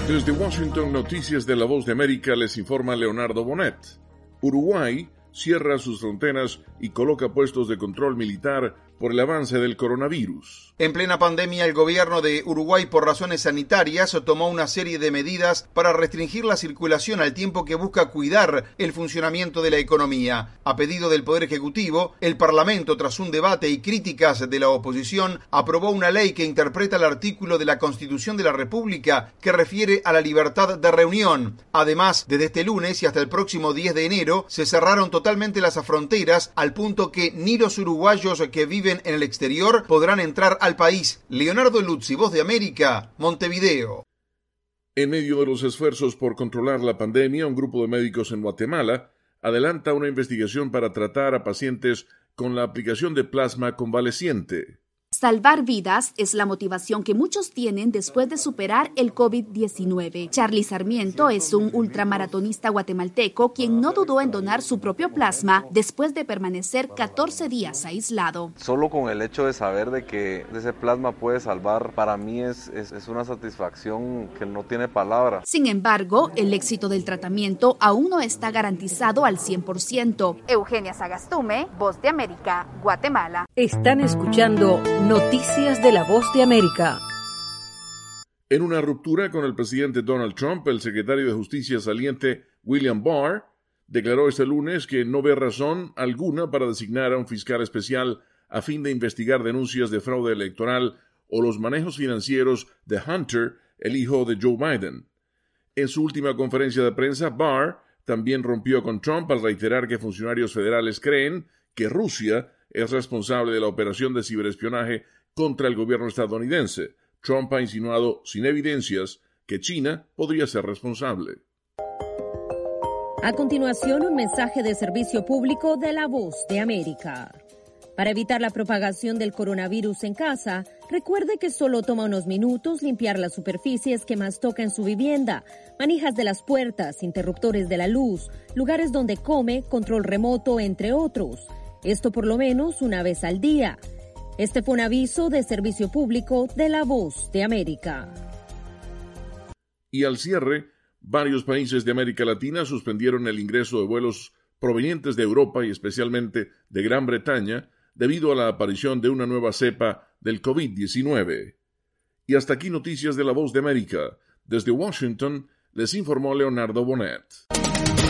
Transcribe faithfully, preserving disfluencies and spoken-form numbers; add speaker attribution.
Speaker 1: Desde Washington, Noticias de la Voz de América, les informa Leonardo Bonet. Uruguay cierra sus fronteras y coloca puestos de control militar por el avance del coronavirus.
Speaker 2: En plena pandemia, el gobierno de Uruguay, por razones sanitarias, tomó una serie de medidas para restringir la circulación al tiempo que busca cuidar el funcionamiento de la economía. A pedido del Poder Ejecutivo, el Parlamento, tras un debate y críticas de la oposición, aprobó una ley que interpreta el artículo de la Constitución de la República que refiere a la libertad de reunión. Además, desde este lunes y hasta el próximo diez de enero, se cerraron totalmente las fronteras al punto que ni los uruguayos que viven en el exterior podrán entrar al país. Leonardo Luzzi, Voz de América, Montevideo.
Speaker 1: En medio de los esfuerzos por controlar la pandemia, un grupo de médicos en Guatemala adelanta una investigación para tratar a pacientes con la aplicación de plasma convaleciente.
Speaker 3: Salvar vidas es la motivación que muchos tienen después de superar el COVID diecinueve. Charly Sarmiento es un ultramaratonista guatemalteco quien no dudó en donar su propio plasma después de permanecer catorce días aislado.
Speaker 4: Solo con el hecho de saber de que ese plasma puede salvar, para mí es, es, es una satisfacción que no tiene palabras.
Speaker 3: Sin embargo, el éxito del tratamiento aún no está garantizado al cien por ciento. Eugenia Sagastume, Voz de América, Guatemala.
Speaker 5: Están escuchando Noticias de la Voz de América.
Speaker 1: En una ruptura con el presidente Donald Trump, el secretario de Justicia saliente William Barr declaró este lunes que no ve razón alguna para designar a un fiscal especial a fin de investigar denuncias de fraude electoral o los manejos financieros de Hunter, el hijo de Joe Biden. En su última conferencia de prensa, Barr también rompió con Trump al reiterar que funcionarios federales creen que Rusia es responsable de la operación de ciberespionaje contra el gobierno estadounidense. Trump ha insinuado, sin evidencias, que China podría ser responsable.
Speaker 5: A continuación, un mensaje de servicio público de la Voz de América. Para evitar la propagación del coronavirus en casa, recuerde que solo toma unos minutos limpiar las superficies que más toca en su vivienda, manijas de las puertas, interruptores de la luz, lugares donde come, control remoto, entre otros. Esto por lo menos una vez al día. Este fue un aviso de servicio público de la Voz de América.
Speaker 1: Y al cierre, varios países de América Latina suspendieron el ingreso de vuelos provenientes de Europa y especialmente de Gran Bretaña debido a la aparición de una nueva cepa del COVID diecinueve. Y hasta aquí Noticias de la Voz de América. Desde Washington les informó Leonardo Bonet.